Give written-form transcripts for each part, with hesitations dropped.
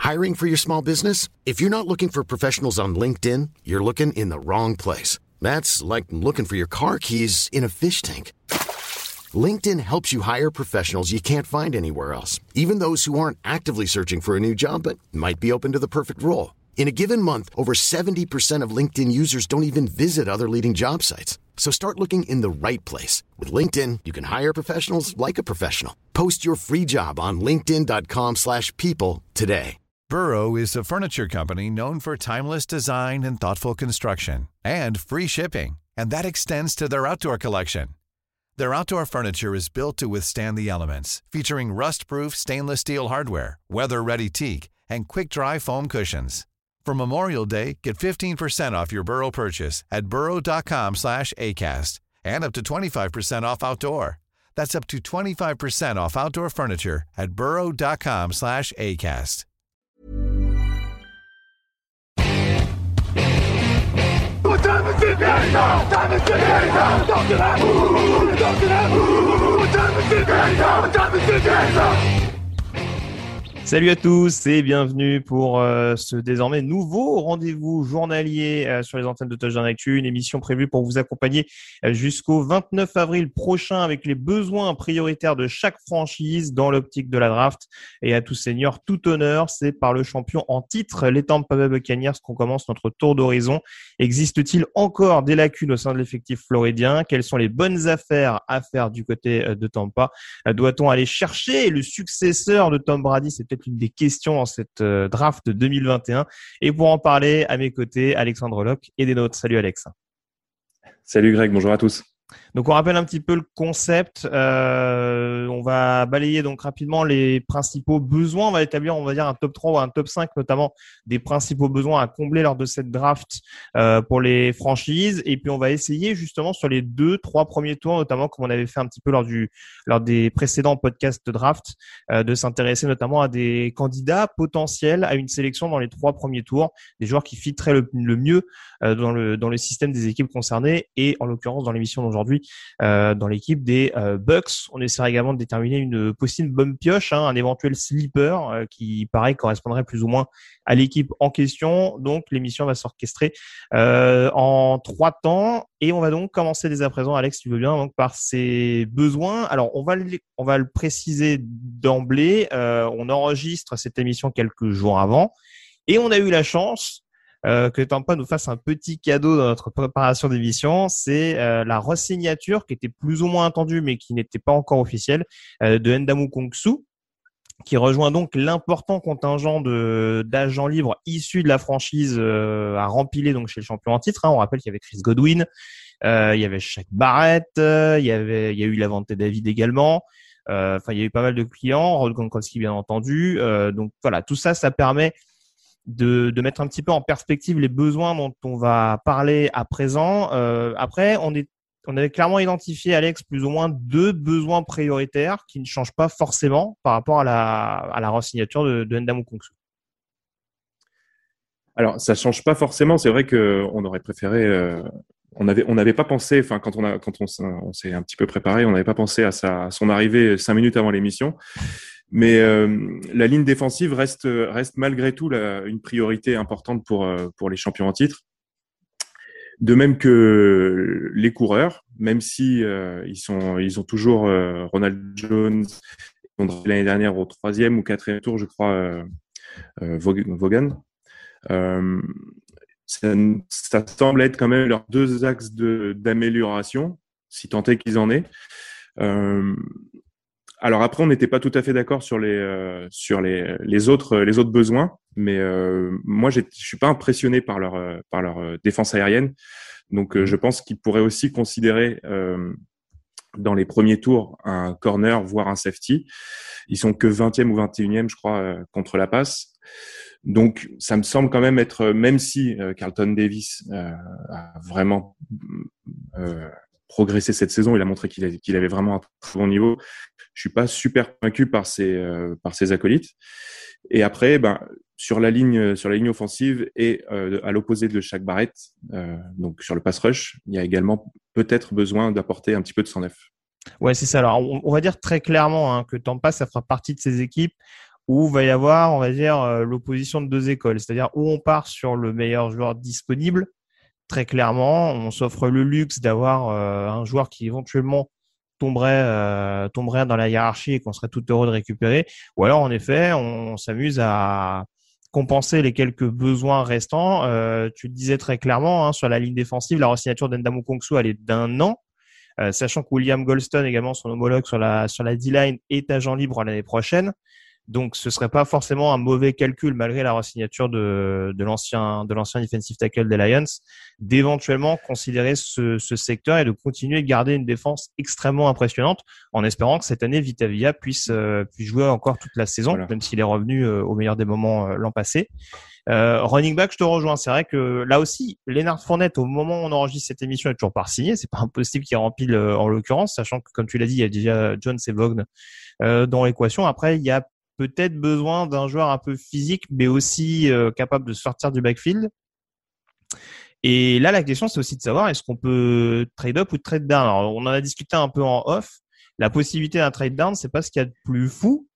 Hiring for your small business? If you're not looking for professionals on LinkedIn, you're looking in the wrong place. That's like looking for your car keys in a fish tank. LinkedIn helps you hire professionals you can't find anywhere else, even those who aren't actively searching for a new job but might be open to the perfect role. In a given month, over 70% of LinkedIn users don't even visit other leading job sites. So start looking in the right place. With LinkedIn, you can hire professionals like a professional. Post your free job on linkedin.com/people today. Burrow is a furniture company known for timeless design and thoughtful construction, and free shipping, and that extends to their outdoor collection. Their outdoor furniture is built to withstand the elements, featuring rust-proof stainless steel hardware, weather-ready teak, and quick-dry foam cushions. For Memorial Day, get 15% off your Burrow purchase at burrow.com/acast, and up to 25% off outdoor. That's up to 25% off outdoor furniture at burrow.com/acast. Salut à tous et bienvenue pour ce désormais nouveau rendez-vous journalier sur les antennes de Touchdown Actu, une émission prévue pour vous accompagner jusqu'au 29 avril prochain avec les besoins prioritaires de chaque franchise dans l'optique de la draft. Et à tout seigneur, tout honneur, c'est par le champion en titre, les Tampa Bay Buccaneers, qu'on commence notre tour d'horizon. Existe-t-il encore des lacunes au sein de l'effectif floridien? Quelles sont les bonnes affaires à faire du côté de Tampa? Doit-on aller chercher le successeur de Tom Brady? C'est peut-être une des questions dans cette draft 2021. Et pour en parler, à mes côtés, Alexandre Locke et des nôtres. Salut Alex. Salut Greg, bonjour à tous. Donc on rappelle un petit peu le concept. On va balayer donc rapidement les principaux besoins. On va établir, on va dire, un top 3 ou un top 5 notamment des principaux besoins à combler lors de cette draft pour les franchises. Et puis on va essayer justement sur les 2-3 premiers tours, notamment comme on avait fait un petit peu lors des précédents podcasts de draft, de s'intéresser notamment à des candidats potentiels à une sélection dans les 3 premiers tours, des joueurs qui fitteraient le mieux dans le système des équipes concernées et en l'occurrence dans l'émission d'aujourd'hui dans l'équipe des Bucks. On essaiera également de déterminer une possible bonne pioche, un éventuel sleeper qui pareil correspondrait plus ou moins à l'équipe en question. Donc l'émission va s'orchestrer en 3 temps et on va donc commencer dès à présent, Alex, si tu veux bien, donc par ses besoins. Alors on va le préciser d'emblée, on enregistre cette émission quelques jours avant et on a eu la chance que Tampa nous fasse un petit cadeau dans notre préparation d'émission. C'est la re-signature qui était plus ou moins attendue mais qui n'était pas encore officielle de Ndamukong Kongsu, qui rejoint donc l'important contingent d'agents libres issus de la franchise à rempiler donc chez le champion en titre. On rappelle qu'il y avait Chris Godwin, il y avait Shaq Barrett, il y a eu Lavonte David également. Il y a eu pas mal de clients, Rob Gronkowski bien entendu. Donc voilà, tout ça permet de mettre un petit peu en perspective les besoins dont on va parler à présent. Après, on avait clairement identifié, Alex, plus ou moins 2 besoins prioritaires qui ne changent pas forcément par rapport à la re-signature de Ndamukong Kongsu. Alors, ça change pas forcément. C'est vrai que on aurait préféré. On n'avait pas pensé. Enfin, quand on s'est un petit peu préparé, on n'avait pas pensé à son arrivée 5 minutes avant l'émission. Mais la ligne défensive reste malgré tout une priorité importante pour les champions en titre. De même que les coureurs, même si ils ont toujours Ronald Jones, l'année dernière au 3e ou 4e tour, je crois, Vaughan. Ça semble être quand même leurs 2 axes d'amélioration, si tant est qu'ils en aient. Alors après, on n'était pas tout à fait d'accord sur les autres besoins, mais moi, je suis pas impressionné par leur défense aérienne. Donc, je pense qu'ils pourraient aussi considérer dans les premiers tours un corner, voire un safety. Ils sont que 20e ou 21e, je crois, contre la passe. Donc, ça me semble quand même être, même si Carlton Davis a vraiment progressé cette saison, il a montré qu'il avait vraiment un très bon niveau. Je suis pas super convaincu par ses acolytes. Et après, sur la ligne offensive et à l'opposé de Shaq Barrett, donc sur le pass rush, il y a également peut-être besoin d'apporter un petit peu de sang neuf. Ouais, c'est ça. Alors, on va dire très clairement que Tampa, ça fera partie de ces équipes où va y avoir, on va dire, l'opposition de deux écoles. C'est-à-dire où on part sur le meilleur joueur disponible. Très clairement, on s'offre le luxe d'avoir un joueur qui éventuellement tomberait dans la hiérarchie et qu'on serait tout heureux de récupérer. Ou alors, en effet, on s'amuse à compenser les quelques besoins restants. Tu le disais très clairement, hein, sur la ligne défensive, la re-signature d'Endamou Kongsu, elle est d'1 an. Sachant que William Golston, également son homologue sur la D-line, est agent libre l'année prochaine. Donc, ce serait pas forcément un mauvais calcul, malgré la re-signature de l'ancien defensive tackle des Lions, d'éventuellement considérer ce secteur et de continuer de garder une défense extrêmement impressionnante, en espérant que cette année, Vita Vea puisse jouer encore toute la saison, voilà, même s'il est revenu au meilleur des moments l'an passé. Running back, je te rejoins. C'est vrai que là aussi, Leonard Fournette, au moment où on enregistre cette émission, est toujours pas signé. C'est pas impossible qu'il rempile en l'occurrence, sachant que, comme tu l'as dit, il y a déjà Jones et Vaughn dans l'équation. Après, il y a peut-être besoin d'un joueur un peu physique, mais aussi capable de sortir du backfield. Et là, la question, c'est aussi de savoir, est-ce qu'on peut trade up ou trade down? Alors, on en a discuté un peu en off. La possibilité d'un trade down, c'est pas ce qu'il y a de plus fou.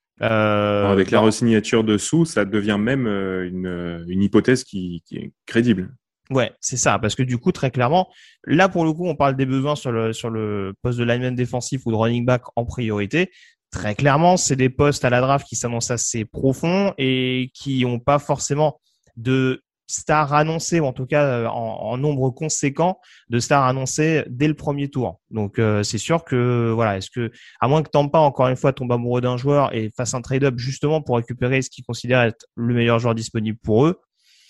Avec la re-signature dessous, ça devient même une hypothèse qui est crédible. Ouais, c'est ça, parce que du coup, très clairement, là, pour le coup, on parle des besoins sur le poste de lineman défensif ou de running back en priorité. Très clairement, c'est des postes à la draft qui s'annoncent assez profonds et qui n'ont pas forcément de stars annoncées, ou en tout cas en nombre conséquent de stars annoncées dès le premier tour. Donc c'est sûr que voilà, est-ce que, à moins que Tampa encore une fois tombe amoureux d'un joueur et fasse un trade-up justement pour récupérer ce qu'ils considèrent être le meilleur joueur disponible pour eux,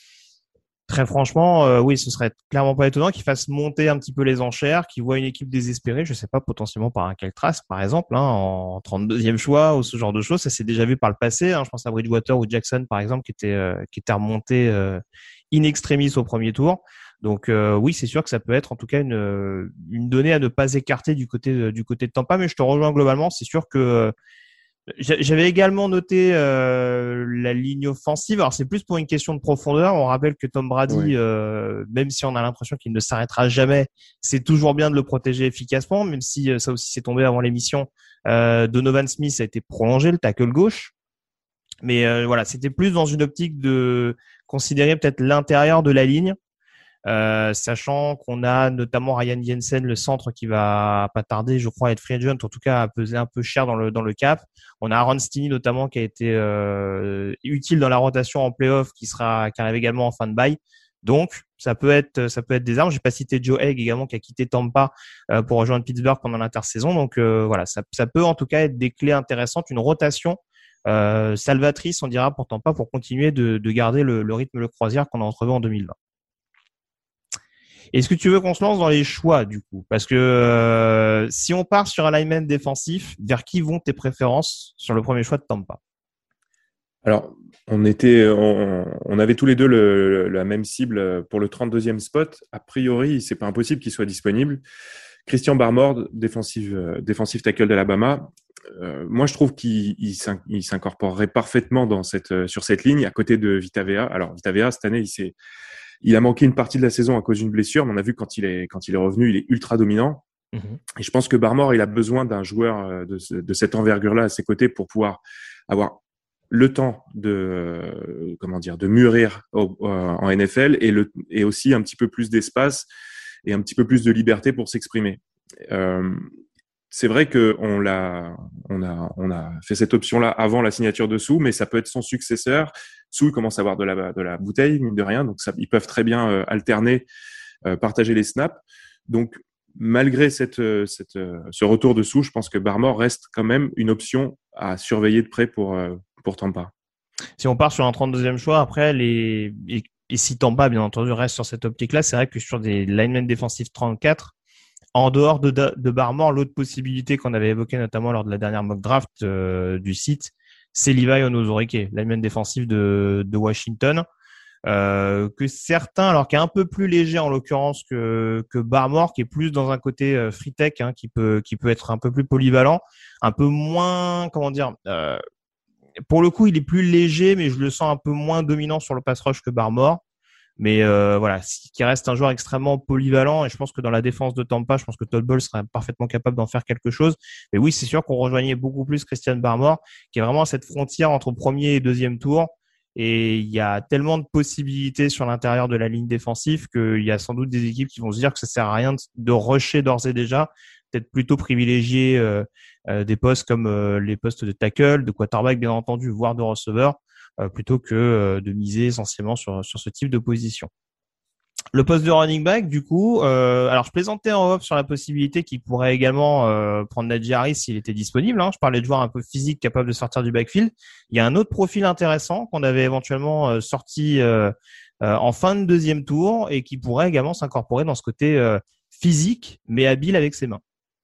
très franchement, oui, ce serait clairement pas étonnant qu'ils fassent monter un petit peu les enchères, qu'ils voient une équipe désespérée, je sais pas, potentiellement par un Keltras, par exemple, hein, en 32e choix ou ce genre de choses. Ça s'est déjà vu par le passé, hein. Je pense à Bridgewater ou Jackson, par exemple, qui était remonté in extremis au premier tour. Donc oui, c'est sûr que ça peut être en tout cas une donnée à ne pas écarter du côté de Tampa, mais je te rejoins globalement. C'est sûr que j'avais également noté la ligne offensive. Alors c'est plus pour une question de profondeur. On rappelle que Tom Brady, même si on a l'impression qu'il ne s'arrêtera jamais, c'est toujours bien de le protéger efficacement, même si ça aussi s'est tombé avant l'émission. Donovan Smith a été prolongé, le tackle gauche. Mais voilà, c'était plus dans une optique de considérer peut-être l'intérieur de la ligne. Sachant qu'on a notamment Ryan Jensen, le centre, qui va pas tarder, je crois, à être free agent, en tout cas à peser un peu cher dans le cap. On a Aaron Stinney notamment qui a été utile dans la rotation en playoff, qui arrive également en fin de bail. Donc ça peut être des armes. J'ai pas cité Joe Haig également qui a quitté Tampa pour rejoindre Pittsburgh pendant l'intersaison. Donc voilà, ça peut en tout cas être des clés intéressantes, une rotation salvatrice, on dira, pour Tampa, pour continuer de garder le rythme de croisière qu'on a entrevu en 2020. Est-ce que tu veux qu'on se lance dans les choix, du coup? Parce que si on part sur un lineman défensif, vers qui vont tes préférences sur le premier choix de Tampa? Alors, on avait tous les deux la même cible pour le 32e spot. A priori, c'est pas impossible qu'il soit disponible. Christian Barmore, défensif tackle d'Alabama. Moi, je trouve qu'il s'incorporerait parfaitement sur cette ligne à côté de Vita Vea. Alors, Vita Vea, cette année, il a manqué une partie de la saison à cause d'une blessure, mais on a vu quand il est revenu, il est ultra dominant. Et je pense que Barmore, il a besoin d'un joueur de cette envergure-là à ses côtés pour pouvoir avoir le temps de mûrir en NFL et aussi un petit peu plus d'espace et un petit peu plus de liberté pour s'exprimer. C'est vrai que on a fait cette option-là avant la signature de Sue, mais ça peut être son successeur. Sue commence à avoir de la bouteille, mine de rien, donc ils peuvent très bien alterner, partager les snaps. Donc malgré ce retour de Sue, je pense que Barmore reste quand même une option à surveiller de près pour Tampa. Si on part sur un 32e choix, après et si Tampa, bien entendu, reste sur cette optique-là, c'est vrai que sur des linemen défensifs 34, en dehors de Barmore, l'autre possibilité qu'on avait évoquée notamment lors de la dernière mock draft du site, c'est Levi Onwuzurike, lineman défensif de Washington, que certains, alors qui est un peu plus léger en l'occurrence que Barmore, qui est plus dans un côté free tech, hein, qui peut être un peu plus polyvalent, un peu moins, pour le coup, il est plus léger, mais je le sens un peu moins dominant sur le pass rush que Barmore. Mais voilà, qui reste un joueur extrêmement polyvalent, et je pense que dans la défense de Tampa, je pense que Todd Bowles serait parfaitement capable d'en faire quelque chose. Mais oui, c'est sûr qu'on rejoignait beaucoup plus Christian Barmore, qui est vraiment à cette frontière entre premier et deuxième tour. Et il y a tellement de possibilités sur l'intérieur de la ligne défensive qu'il y a sans doute des équipes qui vont se dire que ça sert à rien de rusher d'ores et déjà, peut-être plutôt privilégier des postes comme les postes de tackle, de quarterback bien entendu, voire de receveur, plutôt que de miser essentiellement sur ce type de position. Le poste de running back, du coup, alors je plaisantais en off sur la possibilité qu'il pourrait également prendre Najee Harris s'il était disponible. Je parlais de joueurs un peu physiques capables de sortir du backfield. Il y a un autre profil intéressant qu'on avait éventuellement sorti en fin de deuxième tour et qui pourrait également s'incorporer dans ce côté physique mais habile avec ses mains.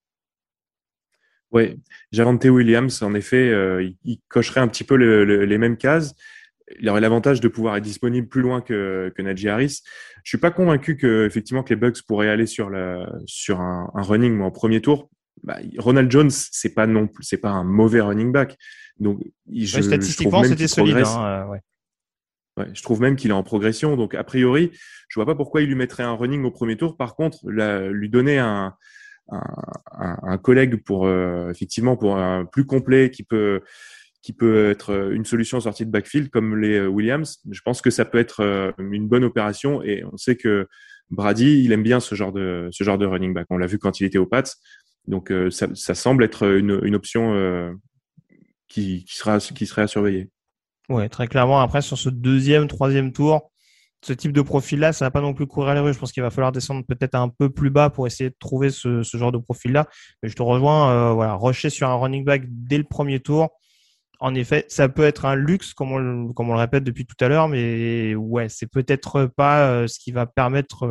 Oui, Javonte Williams, en effet, il cocherait un petit peu les mêmes cases. Il aurait l'avantage de pouvoir être disponible plus loin que Najee Harris. Je suis pas convaincu effectivement que les Bucks pourraient aller sur un running mais en premier tour. Ronald Jones, c'est pas un mauvais running back. Donc statistiquement, c'était solide. Ouais, je trouve même qu'il est en progression. Donc a priori, je vois pas pourquoi il lui mettrait un running au premier tour. Par contre, lui donner un collègue pour effectivement pour un plus complet qui peut être une solution en sortie de backfield comme les Williams. Je pense que ça peut être une bonne opération et on sait que Brady, il aime bien ce genre de running back. On l'a vu quand il était aux Pats. Donc ça semble être une option qui serait à surveiller. Ouais, très clairement. Après, sur ce deuxième, troisième tour, ce type de profil-là, ça va pas non plus courir les rues. Je pense qu'il va falloir descendre peut-être un peu plus bas pour essayer de trouver ce genre de profil-là. Mais je te rejoins, rusher sur un running back dès le premier tour. En effet, ça peut être un luxe, comme on le répète depuis tout à l'heure, mais ouais, c'est peut-être pas ce qui va permettre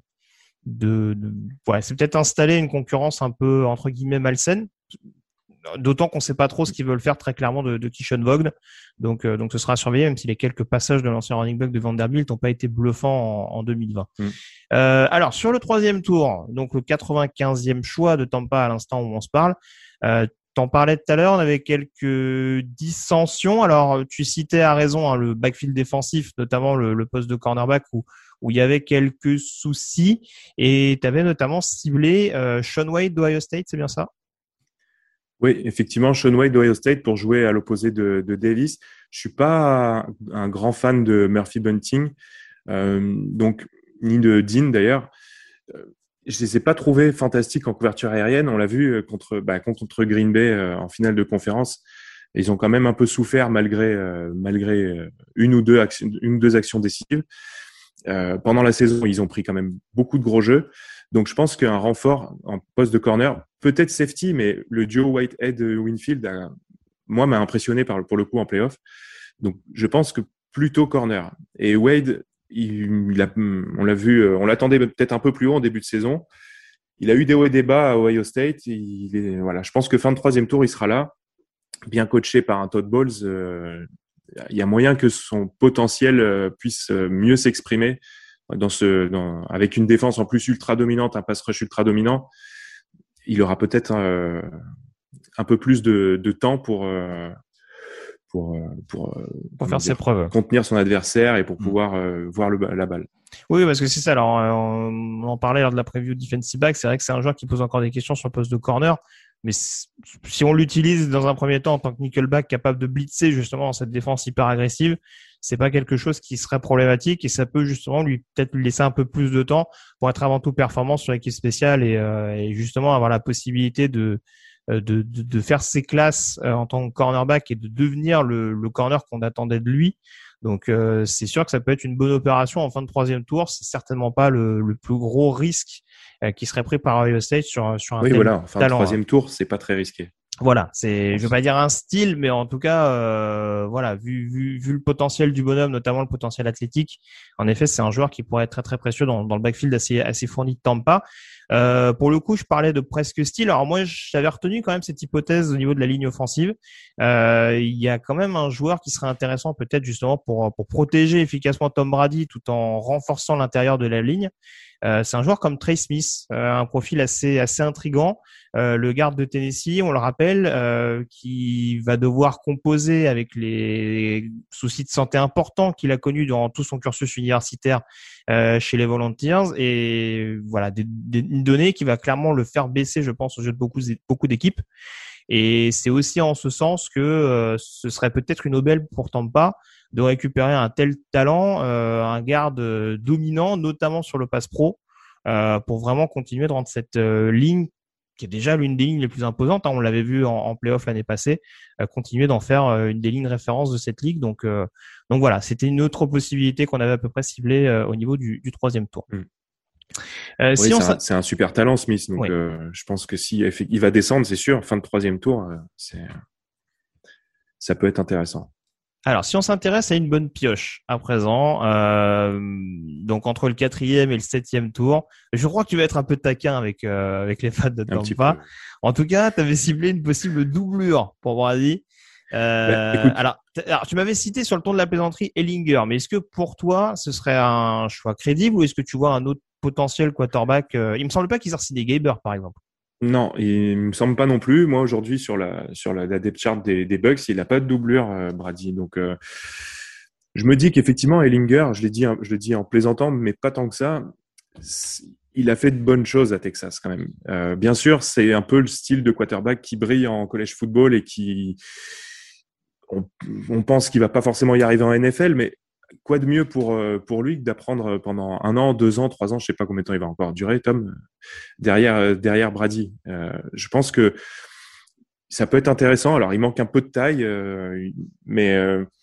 c'est peut-être installer une concurrence un peu entre guillemets malsaine. D'autant qu'on ne sait pas trop ce qu'ils veulent faire très clairement de Keyshawn Vaughn. Donc ce sera surveillé, même si les quelques passages de l'ancien running back de Vanderbilt n'ont pas été bluffants en 2020. Alors, sur le troisième tour, donc le 95e choix de Tampa à l'instant où on se parle, t'en parlais tout à l'heure, on avait quelques dissensions. Alors, tu citais à raison le backfield défensif, notamment le poste de cornerback où il y avait quelques soucis. Et tu avais notamment ciblé Shaun Wade d'Ohio State, c'est bien ça? Oui, effectivement, Shaun Wade d'Ohio State pour jouer à l'opposé de Davis. Je suis pas un grand fan de Murphy Bunting, donc ni de Dean d'ailleurs. Je les ai pas trouvés fantastiques en couverture aérienne. On l'a vu contre Green Bay en finale de conférence. Ils ont quand même un peu souffert malgré une ou deux actions décisives. Pendant la saison, ils ont pris quand même beaucoup de gros jeux. Donc, je pense qu'un renfort en poste de corner, peut-être safety, mais le duo Whitehead-Winfield, m'a impressionné pour le coup en playoff. Donc, je pense que plutôt corner. Et Wade, on l'a vu, on l'attendait peut-être un peu plus haut en début de saison. Il a eu des hauts et des bas à Ohio State. Je pense que fin de troisième tour, il sera là, bien coaché par un Todd Bowles. Il y a moyen que son potentiel puisse mieux s'exprimer avec une défense en plus ultra dominante, un pass rush ultra dominant. Il aura peut-être un peu plus de temps pour faire ses preuves, contenir son adversaire et pour pouvoir voir la balle. Oui, parce que c'est ça. Alors, on en parlait lors de la preview defensive back. C'est vrai que c'est un joueur qui pose encore des questions sur le poste de corner. Mais si on l'utilise dans un premier temps en tant que nickelback capable de blitzer justement dans cette défense hyper agressive, c'est pas quelque chose qui serait problématique et ça peut justement lui peut-être lui laisser un peu plus de temps pour être avant tout performant sur l'équipe spéciale et justement avoir la possibilité de faire ses classes en tant que cornerback et de devenir le corner qu'on attendait de lui. Donc c'est sûr que ça peut être une bonne opération en fin de troisième tour. C'est certainement pas le plus gros risque qui serait pris par Ohio State sur un tel talent. Fin de troisième tour, c'est pas très risqué. Voilà, je veux pas dire un style, mais en tout cas, vu le potentiel du bonhomme, notamment le potentiel athlétique, en effet, c'est un joueur qui pourrait être très très précieux dans le backfield assez fourni de Tampa. Pour le coup, je parlais de presque style. Alors moi, j'avais retenu quand même cette hypothèse au niveau de la ligne offensive. Il y a quand même un joueur qui serait intéressant peut-être justement pour protéger efficacement Tom Brady tout en renforçant l'intérieur de la ligne. C'est un joueur comme Trey Smith, un profil assez intriguant. Le garde de Tennessee, on le rappelle, qui va devoir composer avec les soucis de santé importants qu'il a connus durant tout son cursus universitaire chez les Volunteers, et voilà une donnée qui va clairement le faire baisser, je pense, au jeu de beaucoup d'équipes. Et c'est aussi en ce sens que ce serait peut-être une aubaine pour Tampa de récupérer un tel talent, un garde dominant, notamment sur le pass pro, pour vraiment continuer de rendre cette ligne, qui est déjà l'une des lignes les plus imposantes, hein, on l'avait vu en play-off l'année passée, continuer d'en faire une des lignes de référence de cette ligue. Donc voilà, c'était une autre possibilité qu'on avait à peu près ciblée au niveau du troisième tour. Oui, c'est un super talent, Smith. Donc, oui. Je pense que si il va descendre, c'est sûr, fin de troisième tour, ça peut être intéressant. Alors, si on s'intéresse à une bonne pioche à présent, donc entre le 4e et le 7e tour, je crois que tu vas être un peu taquin avec les fans de Tampa. En tout cas, tu avais ciblé une possible doublure pour Brady. Alors, tu m'avais cité sur le ton de la plaisanterie Ehlinger, mais est-ce que pour toi, ce serait un choix crédible, ou est-ce que tu vois un autre potentiel quarterback? Il me semble pas qu'ils aient signé Gaber, par exemple. Non, il me semble pas non plus. Moi, aujourd'hui, sur la depth chart des Bucks, il n'a pas de doublure, Brady. Donc, je me dis qu'effectivement, Ehlinger, je le dis en plaisantant, mais pas tant que ça. Il a fait de bonnes choses à Texas, quand même. Bien sûr, c'est un peu le style de quarterback qui brille en college football et qui, on pense qu'il va pas forcément y arriver en NFL, mais quoi de mieux pour lui que d'apprendre pendant 1 an, 2 ans, 3 ans, je sais pas combien de temps il va encore durer, Tom, derrière Brady. Je pense que ça peut être intéressant. Alors, il manque un peu de taille, mais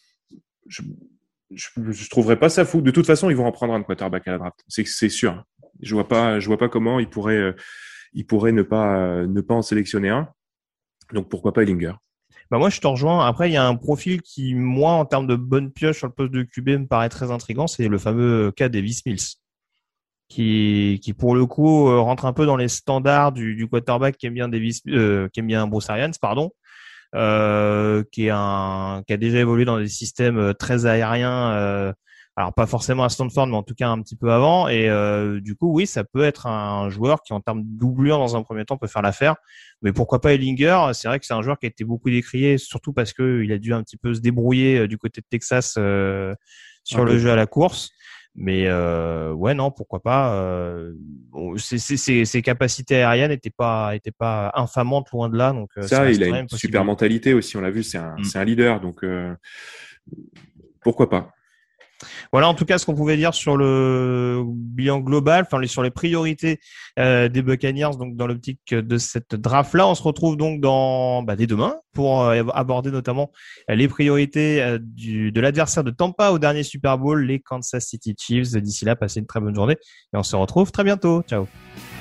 je trouverais pas ça fou. De toute façon, ils vont en prendre un quarterback à la draft. C'est sûr. Je vois pas comment il pourrait ne pas en sélectionner un. Donc, pourquoi pas Ehlinger? Bah moi, je te rejoins. Après, il y a un profil qui, moi, en termes de bonne pioche sur le poste de QB, me paraît très intriguant. C'est le fameux cas Davis Mills, qui pour le coup rentre un peu dans les standards du quarterback qui aime bien Bruce Arians, pardon, qui a déjà évolué dans des systèmes très aériens. Alors pas forcément à Stanford, mais en tout cas un petit peu avant. Et du coup, oui, ça peut être un joueur qui, en termes de doublure, dans un premier temps, peut faire l'affaire. Mais pourquoi pas Ehlinger? C'est vrai que c'est un joueur qui a été beaucoup décrié, surtout parce que il a dû un petit peu se débrouiller du côté de Texas sur le jeu à la course. Mais ouais, non, pourquoi pas. Ses capacités aériennes n'étaient pas infamantes, loin de là. Donc ça, il a une super mentalité aussi. On l'a vu, c'est un leader. Donc pourquoi pas. Voilà, en tout cas, ce qu'on pouvait dire sur le bilan global, enfin sur les priorités des Buccaneers, donc dans l'optique de cette draft-là. On se retrouve donc dès demain pour aborder notamment les priorités de l'adversaire de Tampa au dernier Super Bowl, les Kansas City Chiefs. D'ici là, passez une très bonne journée et on se retrouve très bientôt. Ciao.